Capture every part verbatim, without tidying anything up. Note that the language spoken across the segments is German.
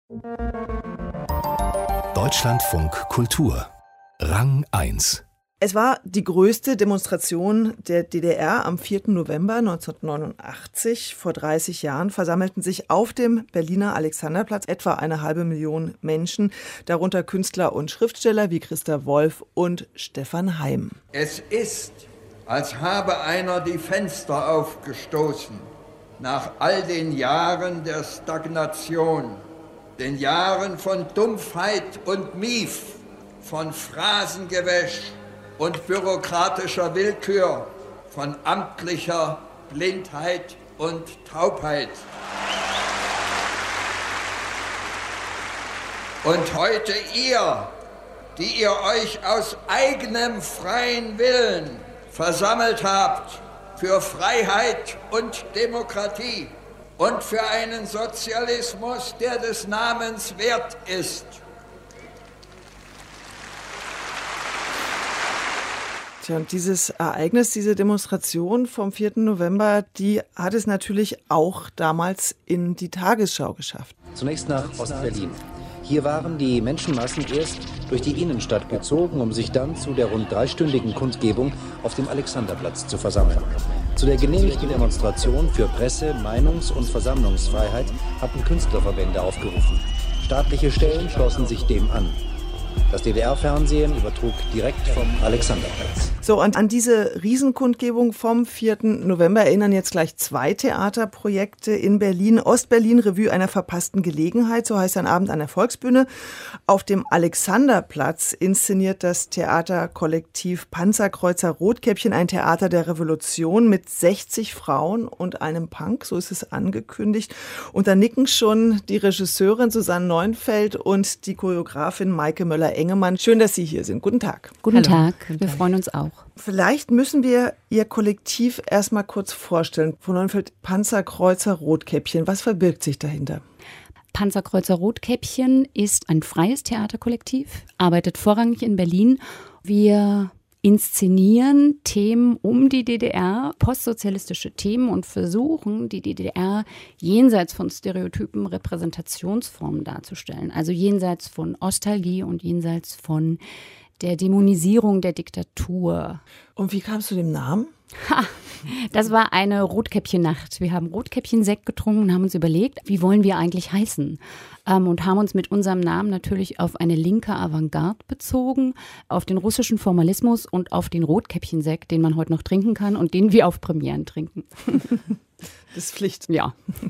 Deutschlandfunk Kultur Rang eins. Es war die größte Demonstration der D D R am vierten November neunzehnhundertneunundachtzig. Vor dreißig Jahren versammelten sich auf dem Berliner Alexanderplatz etwa eine halbe Million Menschen, darunter Künstler und Schriftsteller wie Christa Wolf und Stefan Heym. Es ist, als habe einer die Fenster aufgestoßen, nach all den Jahren der Stagnation, den Jahren von Dumpfheit und Mief, von Phrasengewäsch und bürokratischer Willkür, von amtlicher Blindheit und Taubheit. Und heute ihr, die ihr euch aus eigenem freien Willen versammelt habt für Freiheit und Demokratie und für einen Sozialismus, der des Namens wert ist. Tja, und dieses Ereignis, diese Demonstration vom vierten November, die hat es natürlich auch damals in die Tagesschau geschafft. Zunächst nach Ostberlin. Hier waren die Menschenmassen erst durch die Innenstadt gezogen, um sich dann zu der rund dreistündigen Kundgebung auf dem Alexanderplatz zu versammeln. Zu der genehmigten Demonstration für Presse-, Meinungs- und Versammlungsfreiheit hatten Künstlerverbände aufgerufen. Staatliche Stellen schlossen sich dem an. Das D D R-Fernsehen übertrug direkt vom Alexanderplatz. So, und an diese Riesenkundgebung vom vierten November erinnern jetzt gleich zwei Theaterprojekte in Berlin. Ostberlin, Revue einer verpassten Gelegenheit, so heißt ein Abend an der Volksbühne. Auf dem Alexanderplatz inszeniert das Theaterkollektiv Panzerkreuzer Rotkäppchen ein Theater der Revolution mit sechzig Frauen und einem Punk, so ist es angekündigt. Und da nicken schon die Regisseurin Susanne Neunfeld und die Choreografin Maike Möller-Engemann. Schön, dass Sie hier sind. Guten Tag. Guten Hallo. Tag, Guten wir Tag. freuen uns auch. Vielleicht müssen wir Ihr Kollektiv erstmal kurz vorstellen. Frau Neunfeld, Panzerkreuzer Rotkäppchen, was verbirgt sich dahinter? Panzerkreuzer Rotkäppchen ist ein freies Theaterkollektiv, arbeitet vorrangig in Berlin. Wir inszenieren Themen um die D D R, postsozialistische Themen, und versuchen, die D D R jenseits von Stereotypen Repräsentationsformen darzustellen. Also jenseits von Nostalgie und jenseits von der Dämonisierung der Diktatur. Und wie kam es zu dem Namen? Ha, das war eine Rotkäppchen-Nacht. Wir haben Rotkäppchen-Sekt getrunken und haben uns überlegt, wie wollen wir eigentlich heißen? Ähm, und haben uns mit unserem Namen natürlich auf eine linke Avantgarde bezogen, auf den russischen Formalismus und auf den Rotkäppchen-Sekt, den man heute noch trinken kann und den wir auf Premieren trinken. Das ist Pflicht. Ja.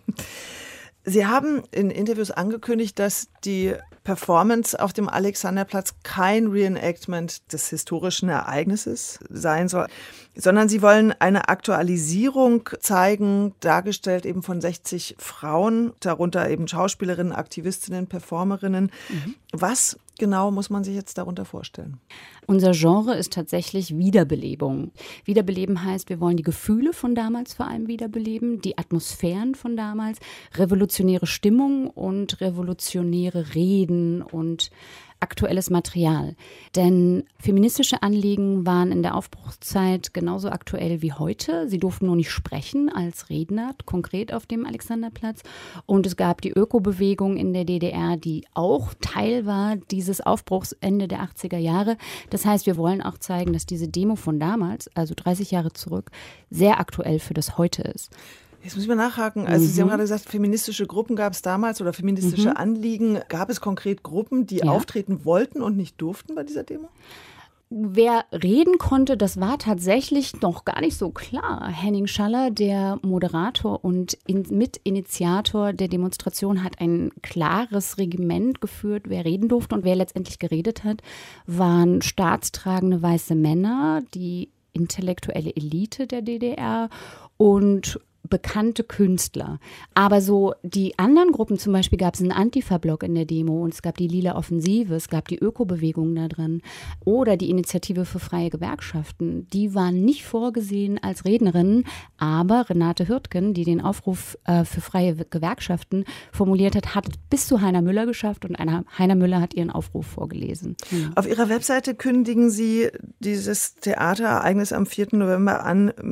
Sie haben in Interviews angekündigt, dass die Performance auf dem Alexanderplatz kein Reenactment des historischen Ereignisses sein soll, sondern Sie wollen eine Aktualisierung zeigen, dargestellt eben von sechzig Frauen, darunter eben Schauspielerinnen, Aktivistinnen, Performerinnen. Mhm. Was genau muss man sich jetzt darunter vorstellen? Unser Genre ist tatsächlich Wiederbelebung. Wiederbeleben heißt, wir wollen die Gefühle von damals vor allem wiederbeleben, die Atmosphären von damals, revolutionäre Stimmung und revolutionäre Reden und aktuelles Material. Denn feministische Anliegen waren in der Aufbruchszeit genauso aktuell wie heute. Sie durften nur nicht sprechen als Redner, konkret auf dem Alexanderplatz. Und es gab die Ökobewegung in der D D R, die auch Teil war dieses Aufbruchs Ende der achtziger Jahre. Das heißt, wir wollen auch zeigen, dass diese Demo von damals, also dreißig Jahre zurück, sehr aktuell für das Heute ist. Jetzt muss ich mal nachhaken. Also Mhm. Sie haben gerade gesagt, feministische Gruppen gab es damals oder feministische Mhm. Anliegen. Gab es konkret Gruppen, die Ja. auftreten wollten und nicht durften bei dieser Demo? Wer reden konnte, das war tatsächlich noch gar nicht so klar. Henning Schaller, der Moderator und in, Mitinitiator der Demonstration, hat ein klares Regiment geführt, wer reden durfte. Und wer letztendlich geredet hat, waren staatstragende weiße Männer, die intellektuelle Elite der D D R und bekannte Künstler. Aber so die anderen Gruppen, zum Beispiel gab es einen Antifa-Block in der Demo und es gab die Lila Offensive, es gab die Ökobewegung da drin oder die Initiative für freie Gewerkschaften. Die waren nicht vorgesehen als Rednerinnen, aber Renate Hürtgen, die den Aufruf äh, für freie Gewerkschaften formuliert hat, hat es bis zu Heiner Müller geschafft und eine, Heiner Müller hat ihren Aufruf vorgelesen. Mhm. Auf Ihrer Webseite kündigen Sie dieses Theaterereignis am vierten November an mit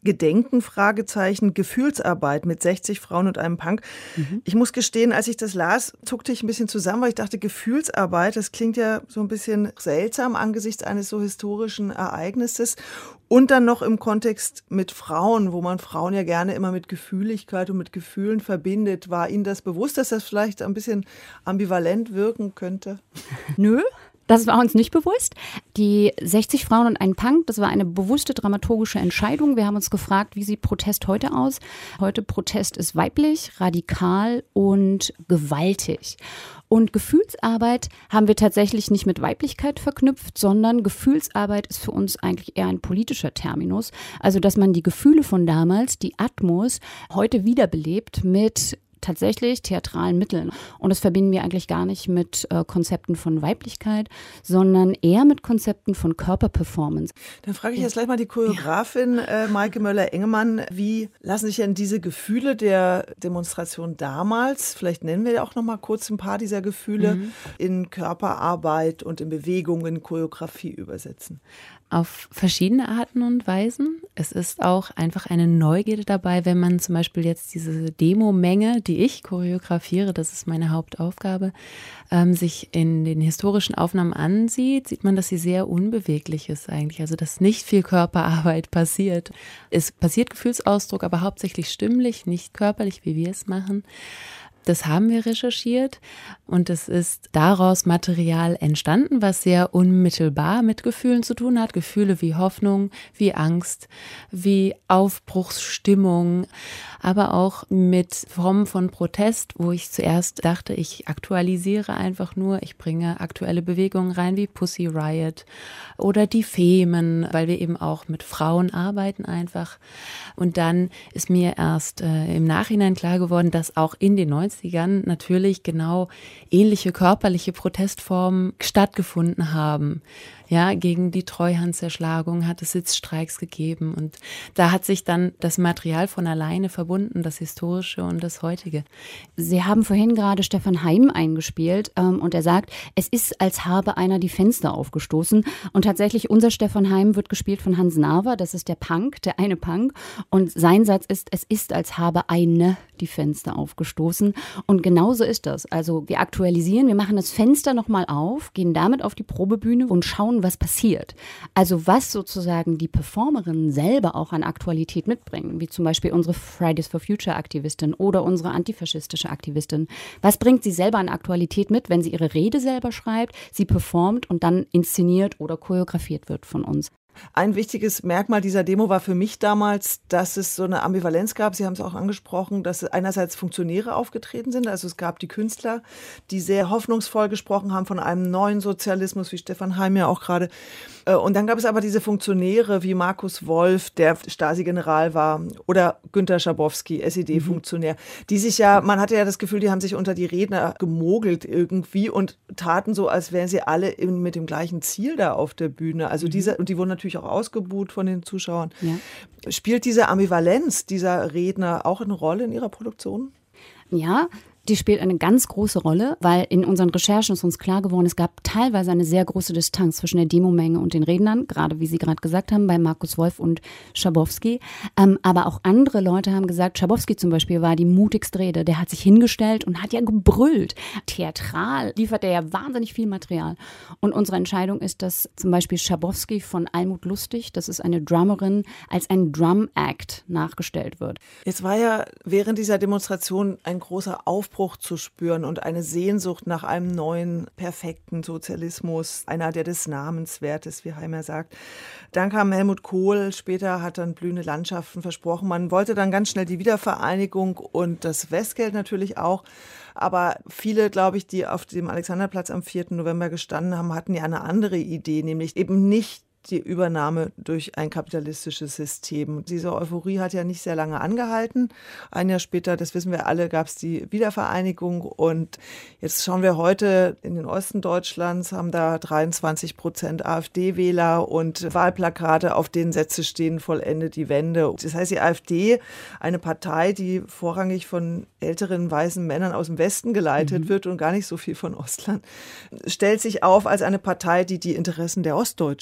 Gedenken, Fragezeichen, Gefühlsarbeit mit sechzig Frauen und einem Punk. Mhm. Ich muss gestehen, als ich das las, zuckte ich ein bisschen zusammen, weil ich dachte, Gefühlsarbeit, das klingt ja so ein bisschen seltsam angesichts eines so historischen Ereignisses. Und dann noch im Kontext mit Frauen, wo man Frauen ja gerne immer mit Gefühligkeit und mit Gefühlen verbindet. War Ihnen das bewusst, dass das vielleicht ein bisschen ambivalent wirken könnte? Nö. Das war uns nicht bewusst. Die sechzig Frauen und ein Punk, das war eine bewusste dramaturgische Entscheidung. Wir haben uns gefragt, wie sieht Protest heute aus? Heute Protest ist weiblich, radikal und gewaltig. Und Gefühlsarbeit haben wir tatsächlich nicht mit Weiblichkeit verknüpft, sondern Gefühlsarbeit ist für uns eigentlich eher ein politischer Terminus. Also, dass man die Gefühle von damals, die Atmos, heute wiederbelebt mit tatsächlich theatralen Mitteln. Und das verbinden wir eigentlich gar nicht mit äh, Konzepten von Weiblichkeit, sondern eher mit Konzepten von Körperperformance. Dann frage ich jetzt gleich mal die Choreografin äh, Maike Möller-Engemann, wie lassen sich denn diese Gefühle der Demonstration damals, vielleicht nennen wir ja auch noch mal kurz ein paar dieser Gefühle, mhm. in Körperarbeit und in Bewegung, in Choreografie übersetzen? Auf verschiedene Arten und Weisen. Es ist auch einfach eine Neugierde dabei, wenn man zum Beispiel jetzt diese Demo-Menge, die ich choreografiere, das ist meine Hauptaufgabe, ähm, sich in den historischen Aufnahmen ansieht, sieht man, dass sie sehr unbeweglich ist eigentlich. Also, dass nicht viel Körperarbeit passiert. Es passiert Gefühlsausdruck, aber hauptsächlich stimmlich, nicht körperlich, wie wir es machen. Das haben wir recherchiert und es ist daraus Material entstanden, was sehr unmittelbar mit Gefühlen zu tun hat. Gefühle wie Hoffnung, wie Angst, wie Aufbruchsstimmung, aber auch mit Formen von Protest, wo ich zuerst dachte, ich aktualisiere einfach nur, ich bringe aktuelle Bewegungen rein wie Pussy Riot oder die Femen, weil wir eben auch mit Frauen arbeiten einfach. Und dann ist mir erst äh, im Nachhinein klar geworden, dass auch in den neunzigern natürlich genau ähnliche körperliche Protestformen stattgefunden haben. Ja, gegen die Treuhandzerschlagung hat es Sitzstreiks gegeben und da hat sich dann das Material von alleine verbunden, das Historische und das Heutige. Sie haben vorhin gerade Stefan Heim eingespielt ähm, und er sagt, es ist, als habe einer die Fenster aufgestoßen und tatsächlich unser Stefan Heim wird gespielt von Hans Naver, das ist der Punk, der eine Punk und sein Satz ist, es ist, als habe eine die Fenster aufgestoßen und genauso ist das. Also wir aktualisieren, wir machen das Fenster nochmal auf, gehen damit auf die Probebühne und schauen, was passiert. Also was sozusagen die Performerinnen selber auch an Aktualität mitbringen, wie zum Beispiel unsere Fridays for Future Aktivistin oder unsere antifaschistische Aktivistin. Was bringt sie selber an Aktualität mit, wenn sie ihre Rede selber schreibt, sie performt und dann inszeniert oder choreografiert wird von uns? Ein wichtiges Merkmal dieser Demo war für mich damals, dass es so eine Ambivalenz gab. Sie haben es auch angesprochen, dass einerseits Funktionäre aufgetreten sind. Also es gab die Künstler, die sehr hoffnungsvoll gesprochen haben von einem neuen Sozialismus, wie Stefan Heim ja auch gerade. Und dann gab es aber diese Funktionäre wie Markus Wolf, der Stasi-General war, oder Günter Schabowski, S E D-Funktionär, die sich ja, man hatte ja das Gefühl, die haben sich unter die Redner gemogelt irgendwie und taten so, als wären sie alle mit dem gleichen Ziel da auf der Bühne. Also diese, und die wurden natürlich auch ausgebuht von den Zuschauern. Ja. Spielt diese Ambivalenz dieser Redner auch eine Rolle in Ihrer Produktion? Ja, die spielt eine ganz große Rolle, weil in unseren Recherchen ist uns klar geworden, es gab teilweise eine sehr große Distanz zwischen der Demomenge und den Rednern, gerade wie Sie gerade gesagt haben, bei Markus Wolf und Schabowski. Ähm, aber auch andere Leute haben gesagt, Schabowski zum Beispiel war die mutigste Rede, der hat sich hingestellt und hat ja gebrüllt. Theatral liefert er ja wahnsinnig viel Material. Und unsere Entscheidung ist, dass zum Beispiel Schabowski von Almut Lustig, das ist eine Drummerin, als ein Drum-Act nachgestellt wird. Jetzt war ja während dieser Demonstration ein großer Aufbruch zu spüren und eine Sehnsucht nach einem neuen, perfekten Sozialismus, einer, der des Namens wert ist, wie Heimer sagt. Dann kam Helmut Kohl, später hat dann blühende Landschaften versprochen. Man wollte dann ganz schnell die Wiedervereinigung und das Westgeld natürlich auch. Aber viele, glaube ich, die auf dem Alexanderplatz am vierten November gestanden haben, hatten ja eine andere Idee, nämlich eben nicht die Übernahme durch ein kapitalistisches System. Diese Euphorie hat ja nicht sehr lange angehalten. Ein Jahr später, das wissen wir alle, gab es die Wiedervereinigung und jetzt schauen wir heute in den Osten Deutschlands, haben da dreiundzwanzig Prozent AfD-Wähler und Wahlplakate, auf denen Sätze stehen, vollende die Wende. Das heißt, die AfD, eine Partei, die vorrangig von älteren weißen Männern aus dem Westen geleitet mhm. wird und gar nicht so viel von Ostland, stellt sich auf als eine Partei, die die Interessen der Ostdeutschen vertritt.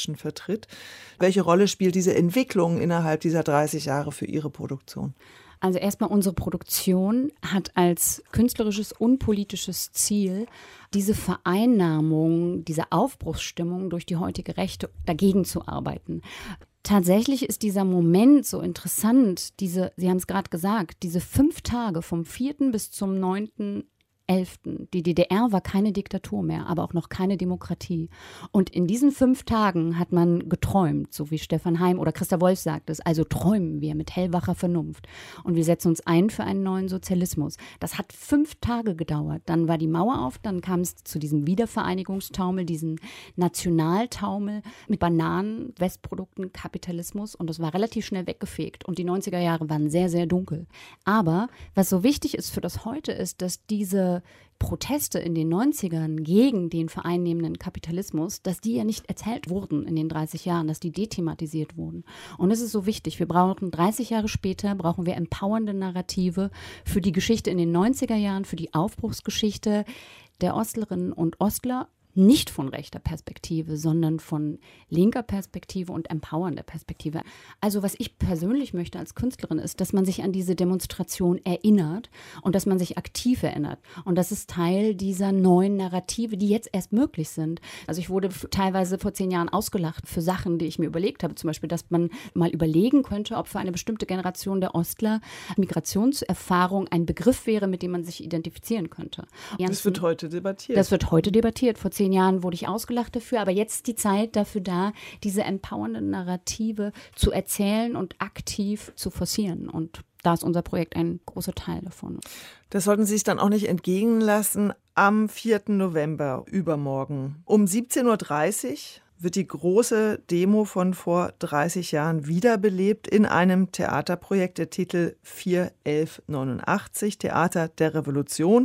Schritt. Welche Rolle spielt diese Entwicklung innerhalb dieser dreißig Jahre für Ihre Produktion? Also erstmal, unsere Produktion hat als künstlerisches und politisches Ziel, diese Vereinnahmung, diese Aufbruchsstimmung durch die heutige Rechte dagegen zu arbeiten. Tatsächlich ist dieser Moment so interessant, diese, Sie haben es gerade gesagt, diese fünf Tage vom vierten bis zum neunten elften Die D D R war keine Diktatur mehr, aber auch noch keine Demokratie. Und in diesen fünf Tagen hat man geträumt, so wie Stefan Heym oder Christa Wolf sagt es. Also träumen wir mit hellwacher Vernunft. Und wir setzen uns ein für einen neuen Sozialismus. Das hat fünf Tage gedauert. Dann war die Mauer auf, dann kam es zu diesem Wiedervereinigungstaumel, diesem Nationaltaumel mit Bananen, Westprodukten, Kapitalismus. Und das war relativ schnell weggefegt. Und die neunziger Jahre waren sehr, sehr dunkel. Aber was so wichtig ist für das Heute ist, dass diese Proteste in den neunzigern gegen den vereinnehmenden Kapitalismus, dass die ja nicht erzählt wurden in den dreißig Jahren, dass die dethematisiert wurden. Und es ist so wichtig, wir brauchen dreißig Jahre später, brauchen wir empowernde Narrative für die Geschichte in den neunziger Jahren, für die Aufbruchsgeschichte der Ostlerinnen und Ostler, nicht von rechter Perspektive, sondern von linker Perspektive und empowernder Perspektive. Also was ich persönlich möchte als Künstlerin ist, dass man sich an diese Demonstration erinnert und dass man sich aktiv erinnert. Und das ist Teil dieser neuen Narrative, die jetzt erst möglich sind. Also ich wurde teilweise vor zehn Jahren ausgelacht für Sachen, die ich mir überlegt habe. Zum Beispiel, dass man mal überlegen könnte, ob für eine bestimmte Generation der Ostler Migrationserfahrung ein Begriff wäre, mit dem man sich identifizieren könnte. Das wird heute debattiert. Das wird heute debattiert. Vor zehn Jahren wurde ich ausgelacht dafür, aber jetzt ist die Zeit dafür da, diese empowernden Narrative zu erzählen und aktiv zu forcieren. Und da ist unser Projekt ein großer Teil davon. Das sollten Sie sich dann auch nicht entgehen lassen. Am vierten November, übermorgen, um siebzehn Uhr dreißig wird die große Demo von vor dreißig Jahren wiederbelebt in einem Theaterprojekt. Der Titel vier elf neunundachtzig, Theater der Revolution.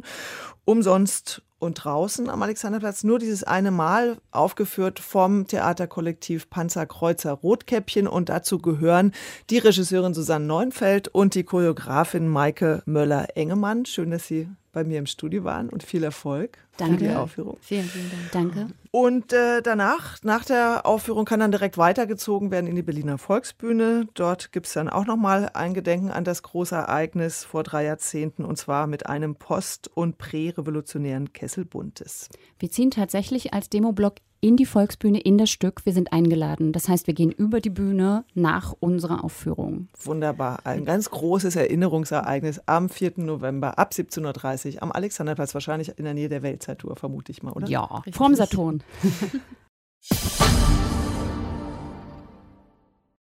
Umsonst und draußen am Alexanderplatz nur dieses eine Mal, aufgeführt vom Theaterkollektiv Panzerkreuzer Rotkäppchen. Und dazu gehören die Regisseurin Susanne Neunfeld und die Choreografin Maike Möller-Engemann. Schön, dass Sie bei mir im Studio waren und viel Erfolg Danke. für die Aufführung. Vielen, vielen Dank. Danke. Und äh, danach, nach der Aufführung, kann dann direkt weitergezogen werden in die Berliner Volksbühne. Dort gibt es dann auch nochmal ein Gedenken an das große Ereignis vor drei Jahrzehnten, und zwar mit einem post- und prärevolutionären Kessel Buntes. Wir ziehen tatsächlich als Demoblock in die Volksbühne, in das Stück. Wir sind eingeladen. Das heißt, wir gehen über die Bühne nach unserer Aufführung. Wunderbar. Ein ganz großes Erinnerungsereignis am vierten November ab siebzehn Uhr dreißig am Alexanderplatz. Wahrscheinlich in der Nähe der Weltzeituhr, vermute ich mal, oder? Ja, vorm Saturn.